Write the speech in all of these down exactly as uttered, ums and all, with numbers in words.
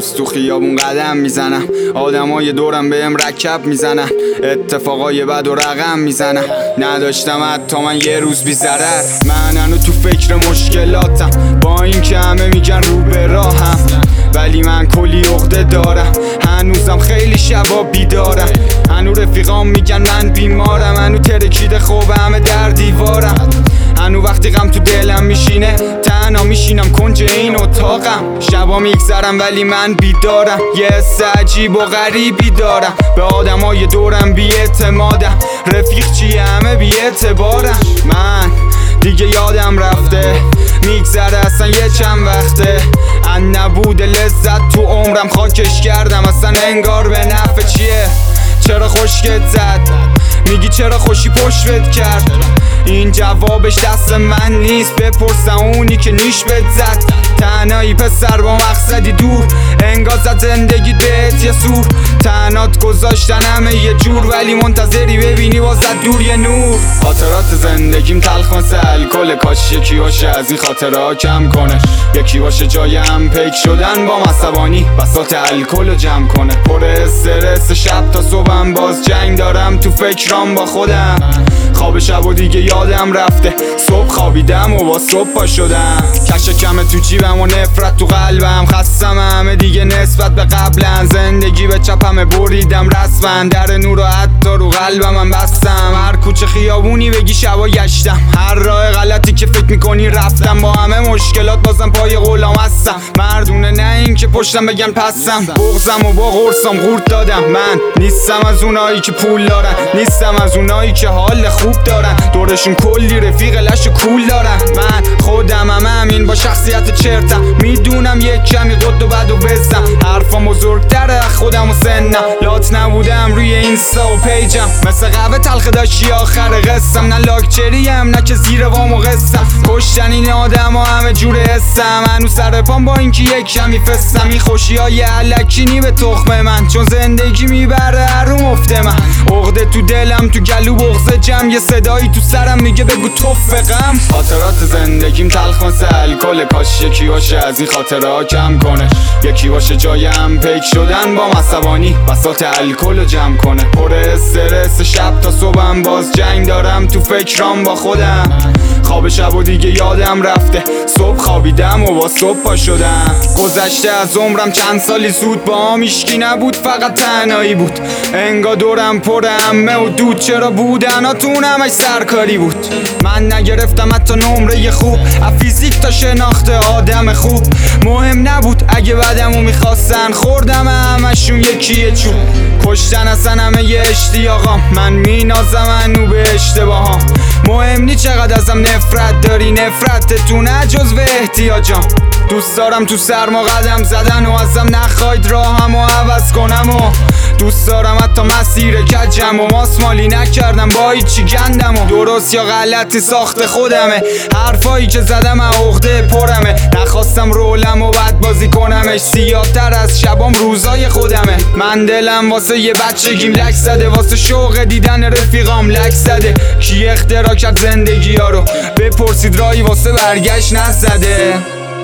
روز تو خیابون قدم میزنم، آدمای دورم بهم رکب میزنن، اتفاقای بد و رقم میزنم. نداشتم حتی من یه روز بی ضرر. من هنو تو فکر مشکلاتم، با این که همه میگن رو به راهم، ولی من کلی عقده دارم. هنوزم خیلی شبا بیدارم، هنو رفیقام میگن من بیمارم، هنو ترکیده خوب همه در دیوارم. هنو وقتی غم تو دلم میشینه تنها میشینم کنج این اتاقم. شبا میگذرم ولی من بیدارم، یه حس عجیب و غریبی دارم. به آدمای دورم بی اعتمادم، رفیق چیه همه بی اعتبارم. من دیگه یادم رفته میگذره اصلا یه چند وقته، ان نبود لذت تو عمرم خاکش کردم. اصلا انگار به نفع چیه؟ چرا خشکت زد؟ میگی چرا خوشی پشتت کرد؟ این جوابش دست من نیست، بپرسم اونی که نیش بهت زد. تنهایی پسر با مقصدی دور، انگار زد زندگی بهت یه سور. تنهات گذاشتن همه یه جور، ولی منتظری ببینی واسه دور یه نور. خاطرات زندگیم تلخ مثل الکل، کاش یکی باشه از این خاطرها کم کنه، یکی باشه جایم پیک شدن با عصبانی بساط الکل رو جمع کنه. پر استرس شب تا صبحم باز جنگ دارم تو فکرام با خودم. خواب شب و دیگه یادم رفته، صبح خوابیدم و با صبح پا شدم. کش کمه تو جیبم و نفرت تو قلبم، خستم همه دیگه نسبت به قبلا. زندگی به چپم بریدم رسما، در نور و حتی رو قلبم هم بستم. هر کوچه خیابونی بگی شبا گشتم، هر راه غلطی که فکر میکنی رفتم. با همه مشکلات بازم پای قولام هستم، مردونه نه این که پشتم بگن پسم. بغضم و با قرصم قورت دادم، من نیستم از اونایی که پول دارن، نیستم از اونایی که حال خوب دارن، دورشون کلی رفیق لش کول دارن. من خودم هم همین با شخصیت چرتم، میدونم یک کمی قد و بد و وزم، حرفام بزرگتره خودم و سنم. لات نبودم روی اینستا و پیجم، مثل قهوه تلخ داشتی آخر قصم. نه لاکچریم نه که زیر وام و قصم، کشتن این آدم ها همه جور حسم. هنو سر پام با اینکه یک کمی فستم، این خوشی های علکی نی به تخم من، چون زندگی میبره هر رو مفته من. عقده تو دلم تو گلو بغض جمع، یه صدایی تو سرم میگه بگو توف غم. خاطرات زندگیم تلخ مثل الکل، کاش یکی باشه از این خاطرها کم کنه، یکی باشه جایم پیک شدن با عصبانی بساط الکل رو جمع کنه. پر استرس شب تا صبحم باز جنگ دارم تو فکرام با خودم. خواب شب و دیگه یادم رفته، صبح خوابیدم و با صبح پا شدم. گذشته از عمرم چند سالی زود، با هم هیچکی نبود فقط تنهایی بود. انگار دورم پر همه و دود، چرا بودناتون همش سرکاری بود. من نگرفتم حتی نمره خوب، از فیزیک تا شناخت آدم خوب. مهم نبود اگه بعدمو میخواستن، خوردم همشون یکی چوب. کشتن اصلا همه یه اشتیاقام، من مینازم هنو به اشتباهام. مهم نی چقدر ازم نفرت داری، نفرتتون نه جز به احتیاجام. دوست دارم تو سرما قدم زدن و ازم نخواید راهمو عوض کنم، و دوست دارم حتی مسیر کجم و ماسمالی نکردم با هیچی گندم. و درست یا غلطی ساخت خودمه، حرفایی که زدم عقده پرمه. نخواستم رولم و بد بازی کنمش، سیاه‌تر از شبام روزای خودمه. من دلم واسه یه بچگیم لک زده، واسه شوق دیدن رفیقام لک زده. کی اختراع کرد زندگی ها رو؟ بپرسید راهی واسه برگشت نزده.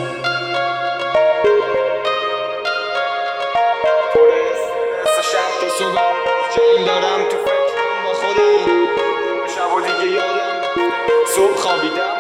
جنگ دارم تو فکرم با خودم، شب و دیگه یادم صبح خوابیدم.